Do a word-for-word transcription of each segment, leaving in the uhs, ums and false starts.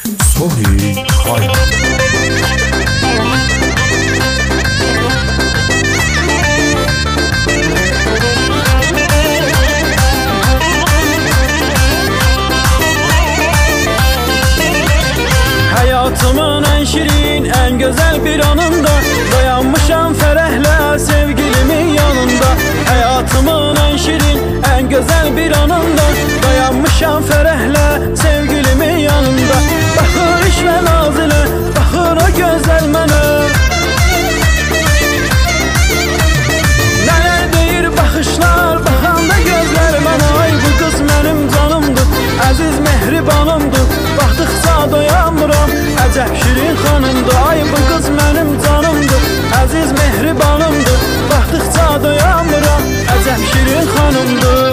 Sony Hayat. Hayatımın en şirin, en güzel bir anında dayanmışam ferehlə sevgilimin yanında. Hayatımın en şirin, en güzel bir anında dayanmışam ferehlə sevgilimin yanında. Baxır iş və nazilə, baxır o gözəl mənə. Nələr deyir baxışlar, baxanda gözlər mənə. Ay bu qız mənim canımdır, əziz mehribanımdır. Baxdıqca doyanmıram, əcəb şirin xanımdır. Ay bu qız mənim canımdır, əziz mehribanımdır. Baxdıqca doyanmıram, əcəb şirin xanımdır.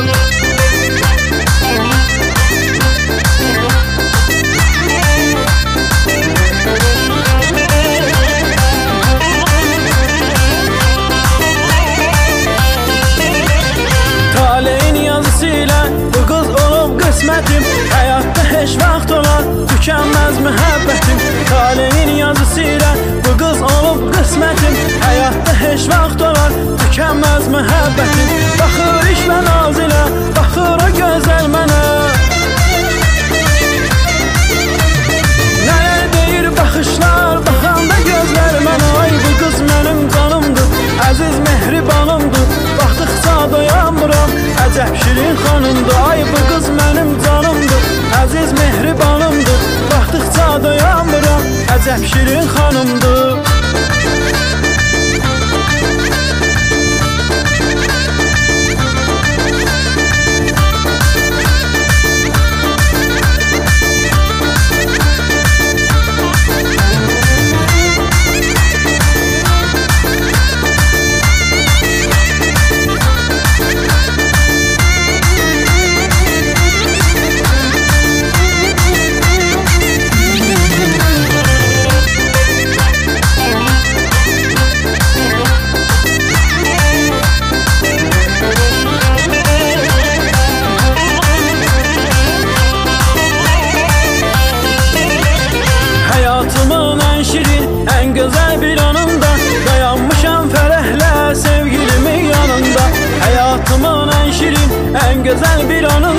Taleyin yazısıyla bu qız olub qismətim. Həyatda heç vaxt olan tükənməz mühəbbətim. Taleyin yazısıyla bu qız olub qismətim. Həyatda heç vaxt olan tükənməz mühəbbətim. Baxır iş və nazilə, baxır o gözəl mənə. Nələr deyir baxışlar, baxanda gözlər mənə. Ay bu qız mənim canımdır, əziz mehribanımdır. Baxdıqca doyanmıram, əcəb şirin xanımdır. Ay bu qız mənim canımdır, əziz mehribanımdır. Baxdıqca doyanmıram, əcəb şirin xanımdır. Hayatımın en şirin, en güzel bir anında dayanmışam ferehlə sevgilimin yanında. Hayatımın en şirin, en güzel bir anında